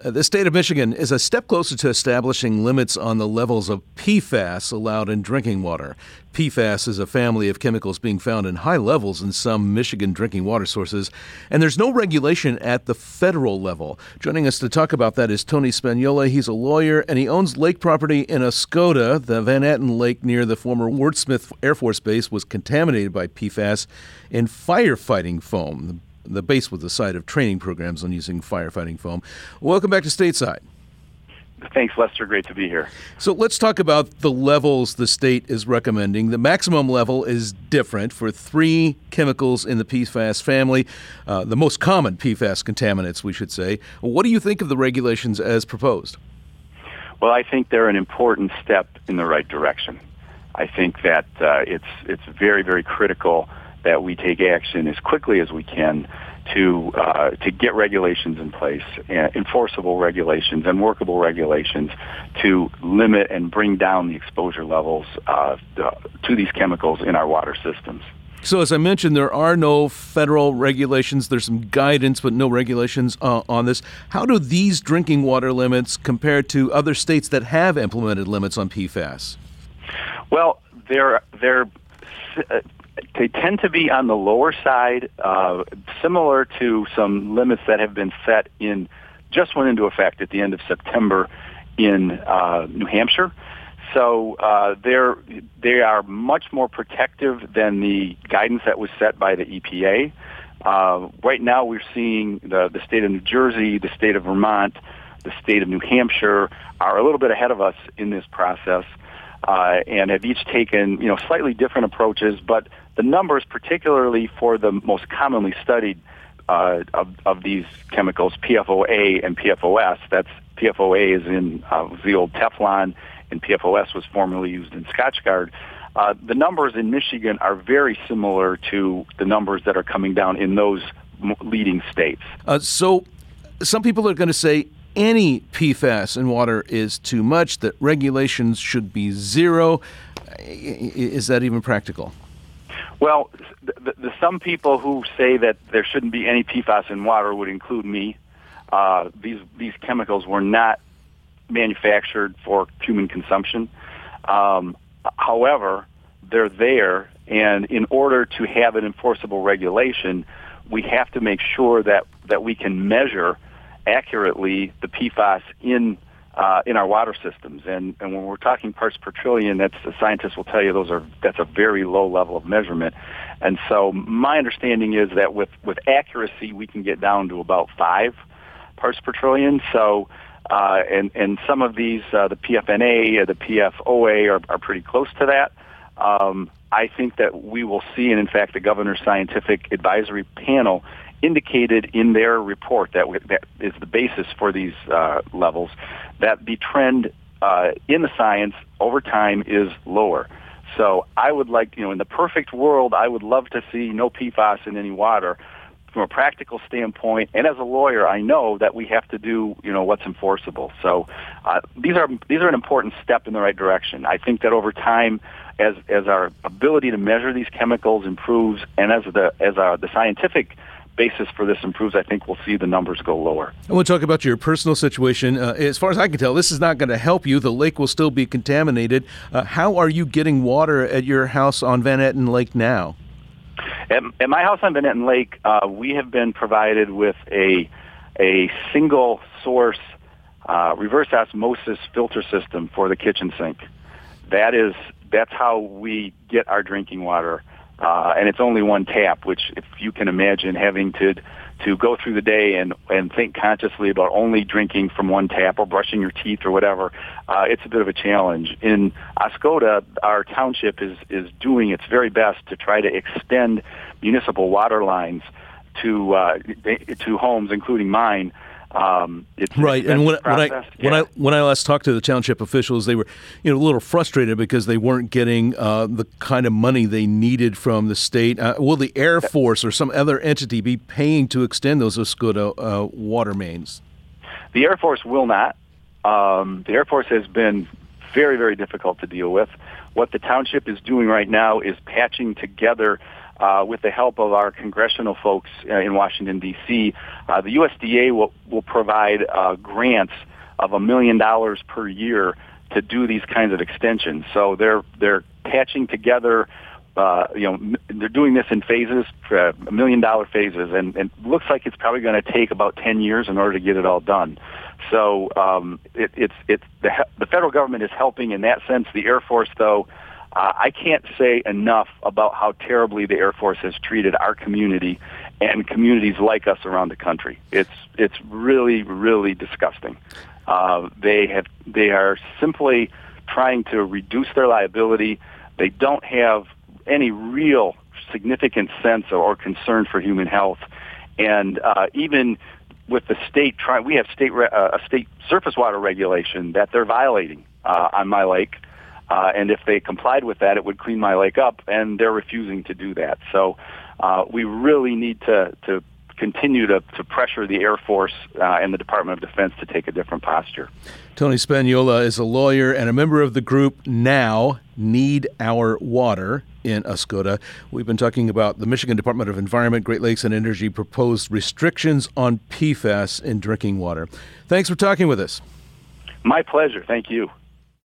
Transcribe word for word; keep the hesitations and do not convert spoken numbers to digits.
Uh, The state of Michigan is a step closer to establishing limits on the levels of P FAS allowed in drinking water. P FAS is a family of chemicals being found in high levels in some Michigan drinking water sources, and there's no regulation at the federal level. Joining us to talk about that is Tony Spagnola. He's a lawyer, and he owns lake property in Oscoda. The Van Atten Lake near the former Wordsmith Air Force Base was contaminated by P FAS in firefighting foam. The base was the site of training programs on using firefighting foam. Welcome back to Stateside. Thanks, Lester. Great to be here. So let's talk about the levels the state is recommending. The maximum level is different for three chemicals in the P FAS family, uh, the most common P FAS contaminants, we should say. What do you think of the regulations as proposed? Well, I think they're an important step in the right direction. I think that uh, it's it's very, very critical that we take action as quickly as we can to uh, to get regulations in place, uh, enforceable regulations and workable regulations to limit and bring down the exposure levels uh, to these chemicals in our water systems. So as I mentioned, there are no federal regulations. There's some guidance, but no regulations uh, on this. How do these drinking water limits compare to other states that have implemented limits on P FAS? Well, they're they're uh, They tend to be on the lower side, uh, similar to some limits that have been set in, just went into effect at the end of September in uh, New Hampshire. So uh, they're, they are much more protective than the guidance that was set by the E P A. Uh, right now we're seeing the, the state of New Jersey, the state of Vermont, the state of New Hampshire are a little bit ahead of us in this process. Uh, and have each taken, you know, slightly different approaches, but the numbers, particularly for the most commonly studied uh, of, of these chemicals, P F O A and P F O S, that's P F O A is in uh, the old Teflon, and P F O S was formerly used in Scotchgard. Uh, the numbers in Michigan are very similar to the numbers that are coming down in those leading states. Uh, so some people are going to say any P FAS in water is too much, that regulations should be zero. Is that even practical? Well, the, the, some people who say that there shouldn't be any P FAS in water would include me. Uh, these these chemicals were not manufactured for human consumption. Um, however, they're there, and in order to have an enforceable regulation, we have to make sure that, that we can measure accurately the P FAS in uh, in our water systems, and and when we're talking parts per trillion, that's the scientists will tell you those are that's a very low level of measurement, and so my understanding is that with with accuracy we can get down to about five parts per trillion. So uh, and and some of these uh, the P F N A, uh, the P F O A are are pretty close to that. Um, I think that we will see, and in fact, the governor's scientific advisory panel indicated in their report that, w- that is the basis for these uh, levels, that the trend uh, in the science over time is lower. So I would like, you know, in the perfect world, I would love to see no P FAS in any water. From a practical standpoint, and as a lawyer, I know that we have to do, you know, what's enforceable. So uh, these are these are an important step in the right direction. I think that over time, as as our ability to measure these chemicals improves, and as the as our the scientific basis for this improves, I think we'll see the numbers go lower. I want to talk about your personal situation. Uh, as far as I can tell, this is not going to help you. The lake will still be contaminated. Uh, how are you getting water at your house on Van Atten Lake now? At, at my house on Van Atten Lake, uh, we have been provided with a a single source uh, reverse osmosis filter system for the kitchen sink. That is that's how we get our drinking water. Uh, and it's only one tap, which if you can imagine having to to go through the day and, and think consciously about only drinking from one tap or brushing your teeth or whatever, uh, it's a bit of a challenge. In Oscoda, our township is, is doing its very best to try to extend municipal water lines to uh, to homes, including mine. Um, it's right, and when, when I yeah. when I when I last talked to the township officials, they were you know a little frustrated because they weren't getting uh, the kind of money they needed from the state. Uh, will the Air Force or some other entity be paying to extend those Oscoda uh, water mains? The Air Force will not. Um, the Air Force has been very, very difficult to deal with. What the township is doing right now is patching together uh, with the help of our congressional folks uh, in Washington, D C, uh, the U S D A will, will provide uh, grants of a million dollars per year to do these kinds of extensions. So they're they're patching together, uh, you know, m- they're doing this in phases, uh, a million dollar phases, and, and it looks like it's probably going to take about ten years in order to get it all done. So um, it, it's it's the, the federal government is helping in that sense. The Air Force, though, uh, I can't say enough about how terribly the Air Force has treated our community and communities like us around the country. It's it's really really disgusting. Uh, they have they are simply trying to reduce their liability. They don't have any real significant sense or concern for human health, and uh, even with the state trying, we have state re- uh, a state surface water regulation that they're violating uh, on my lake, uh, and if they complied with that, it would clean my lake up, and they're refusing to do that. So uh, we really need to to continue to, to pressure the Air Force uh, and the Department of Defense to take a different posture. Tony Spagnola is a lawyer and a member of the group Now Need Our Water in Oscoda. We've been talking about the Michigan Department of Environment, Great Lakes and Energy proposed restrictions on P FAS in drinking water. Thanks for talking with us. My pleasure. Thank you.